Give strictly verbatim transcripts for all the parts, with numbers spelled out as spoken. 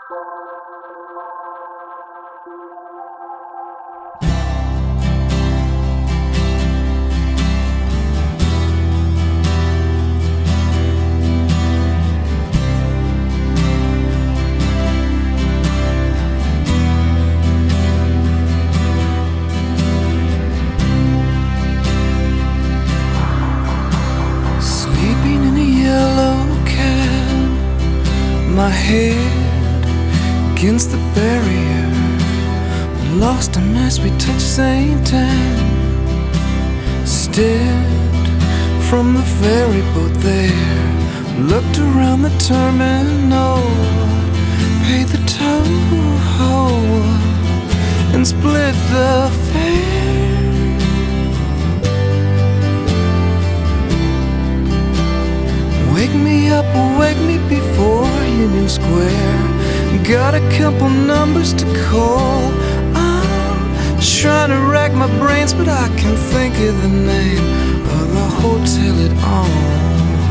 My head against the barrier, lost him as we touched Saint Anne. Stepped from the ferry boat there, looked around the terminal, paid the toll and split the fare. Wake me up, wake me before Union Square. Got a couple numbers to call. I'm trying to rack my brains, but I can't think of the name of the hotel at all.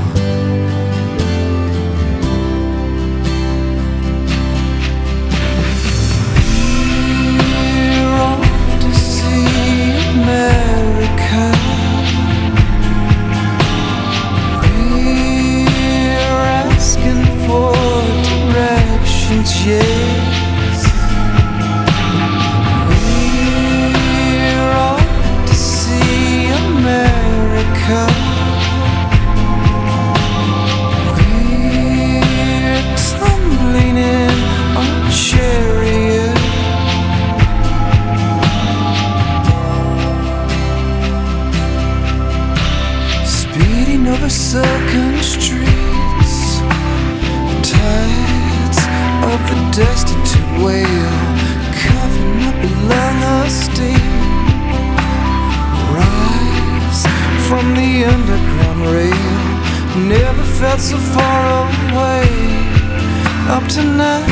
We're off to see America. For directions, yes. We're off to see America. We're tumbling in a chariot. Speeding over silken streets, of the destitute whale, covering up along a steam. Rise from the underground rail, never felt so far away up to now,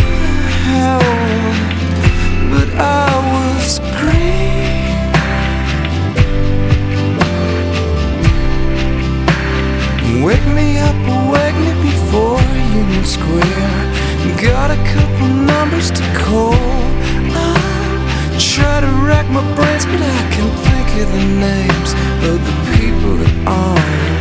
but I was green. Wake me up, wake me before Union Square. Got a couple numbers to call. I try to rack my brains, but I can't think of the names of the people at all.